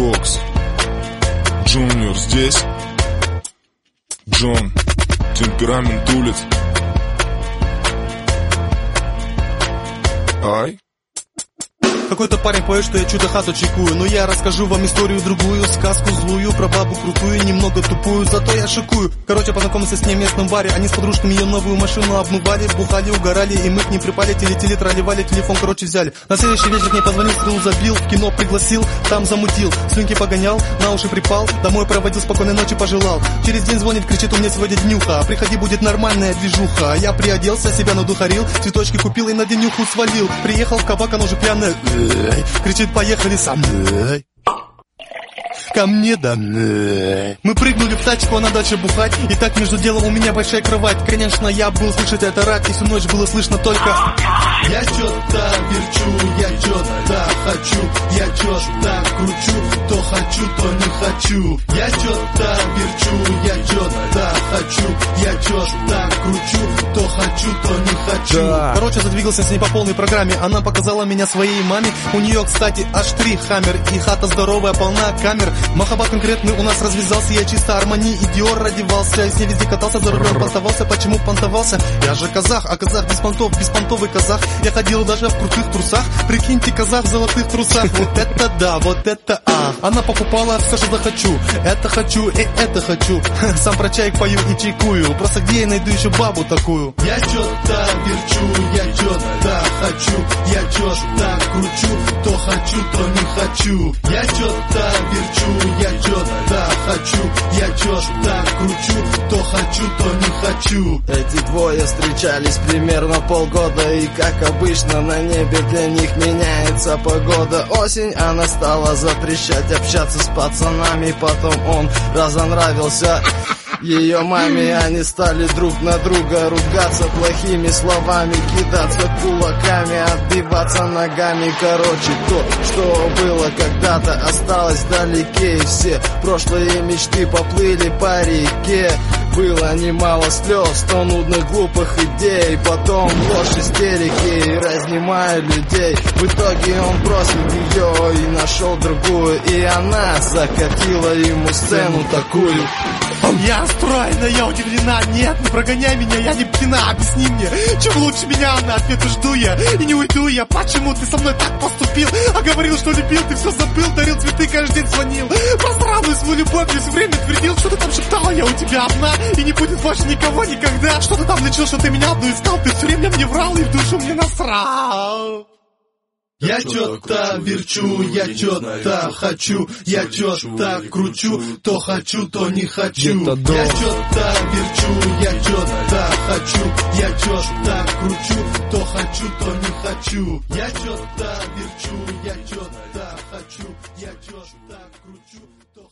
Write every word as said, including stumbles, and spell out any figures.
Кокс. Джуниор здесь. Джон. Темперамент улиц. Ай. Какой-то парень поет, что я чудо-хату чекую. Но я расскажу вам историю другую, сказку злую, про бабу крутую, немного тупую, зато я шикую. Короче, познакомился с ней в местном баре. Они с подружками ее новую машину обмывали, бухали, угорали, и мы к ним припали, телетели, тролливали, телефон, короче, взяли. На следующий вечер к ней позвонил, стрелу забил, в кино пригласил, там замутил, слюнки погонял, на уши припал, домой проводил, спокойной ночи пожелал. Через день звонит, кричит: у меня сегодня днюха, приходи, будет нормальная движуха. Я приоделся, себя надухарил, цветочки купил и на днюху свалил. Приехал в кабак, она уже пьяная, кричит: поехали со мной ко мне домой. Мы прыгнули в тачку, а на дальше бухать. И так между делом у меня большая кровать. Конечно, я был слышать это рад, и всю ночь было слышно только: я чё-то верчу, я чё-то хочу, я чё-то кручу, то хочу, то не хочу. Я чё-то верчу, я чё-то хочу, я чё-то кручу, то хочу, то не хочу. Да. Короче, задвигался с ней по полной программе. Она показала меня своей маме. У нее, кстати, аж три хаммер. И хата здоровая, полна камер. Махабат конкретный у нас развязался. Я чисто Армани и Диор одевался. С ней везде катался, за рулем понтовался. Почему понтовался? Я же казах, а казах без понтов, беспонтовый казах. Я ходил даже в крутых трусах. Прикиньте, казах в золотых трусах. Вот это да, вот это а. Она покупала все, что захочу. Это хочу и это хочу. Сам про чайк пою и чайкую. Просто где я найду еще бабу такую? Я чё-то верчу, я чё-то хочу, я чё-то кручу, то хочу, то не хочу. Я чё-то верчу, я чё-то хочу, я чё-то кручу, то хочу, то не хочу. Эти двое встречались примерно полгода, и как обычно на небе для них меняется погода. Осень, она стала запрещать общаться с пацанами, потом он разонравился ее маме. Они стали друг на друга ругаться плохими словами, кидаться кулаками, отбиваться ногами. Короче, то, что было когда-то, осталось вдалеке, и все прошлые мечты поплыли по реке. Было немало слез, то нудных глупых идей, потом ложь, истерики, и разнимая людей. В итоге он бросил ее и нашел другую, и она закатила ему сцену такую. Я стройна, я удивлена, нет, не прогоняй меня, я не пьяна, объясни мне, чем лучше меня она, ответа жду я, и не уйду я, почему ты со мной так поступил, а говорил, что любил, ты все забыл, дарил цветы, каждый день звонил, про странную свою любовь мне все время твердил, что ты там шептала, я у тебя одна, и не будет больше никого никогда, что ты там лечил, что ты меня одну искал, ты все время мне врал и в душу мне насрал. Я чё-то верчу, я чё-то хочу, я чё-то кручу, то хочу, то не хочу. Я чё-то верчу, я чё-то хочу, я чё-то кручу, то хочу, то не хочу. Я чё-то верчу, я чё-то хочу, я чё-то кручу, то